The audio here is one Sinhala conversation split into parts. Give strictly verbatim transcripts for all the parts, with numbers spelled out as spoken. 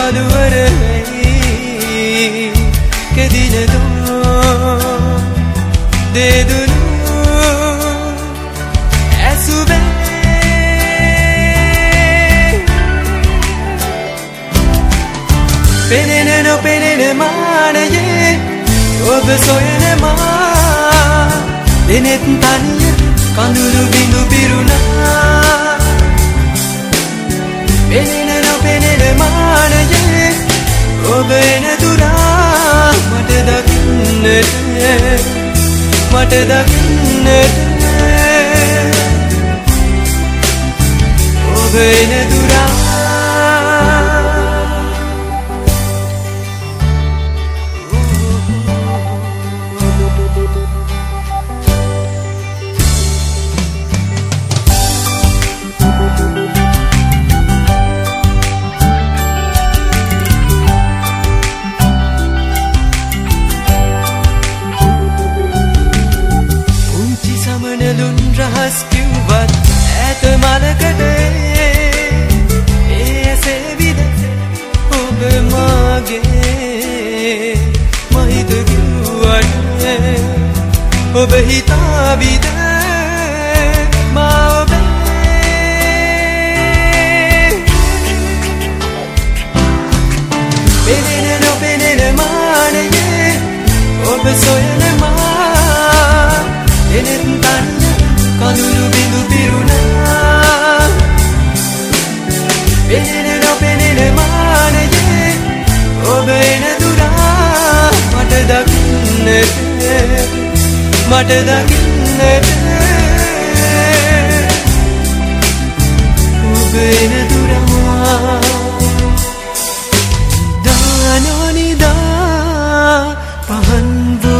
කළුවරයි කෙදිනදෝ දෙදුණු ඇසුබේ පෙනෙන නොපෙනෙන මානයේ ඔබ සොයන මා දෙනෙත් තනිය කඳුළු බිඳු පිරුණා පෙනෙන නොපෙනෙන මානයේ ඔබ එන දුරා මට දකින්නට මට දකින්නට ඔබ එන දුරා රහස් කිව්වත් ඈත මලකට ඒ ඇසෙවිද ඔබ මාගේ මහිත කිව්වට ඔබ හිතාවිද මා ඔබේ පෙනෙන නොපෙනෙන මානයේ ඔබ සොයන මා එනෙත් තන්න කඳුළු බිඳු පිරුණා පෙනෙන නොපෙනෙන මානයේ ඔබ එන දුරා මට දකින්නට මට දකින්නට ඔබ එන දුරා දානොනිදා පහන්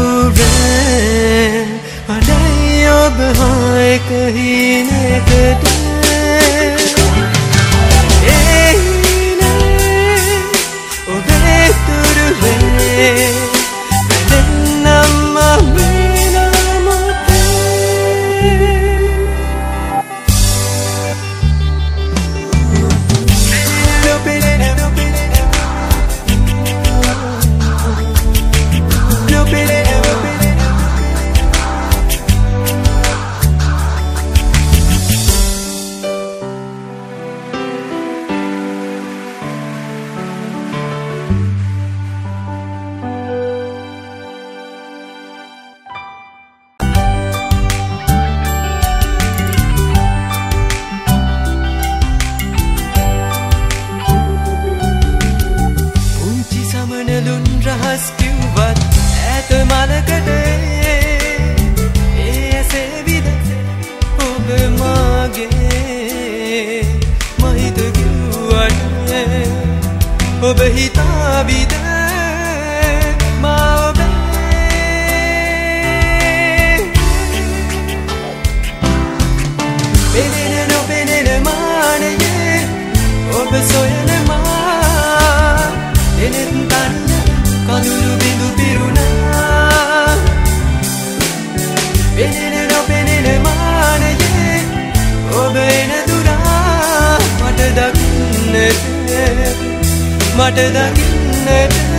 දුරේ අඩයි ඔබ එක හිනකට ඒනේ ඔබේ තුරුවේ වැදෙන්නම්ම රහස් කිව්වත් ඈත මලකට ඒ ඇසෙවිද ඔබ මාගේ මහිත කිව්වට ඔබ හිතාවිද මා ඔබේ පෙනෙන නොපෙනෙන මානයේ ඔබ සොයන මා එනෙත් තන්න කඳුළු බිඳු පිරුණා පෙනෙන නොපෙනෙන මානයේ ඔබ එන දුරා මට දකින්නට මට දකින්නට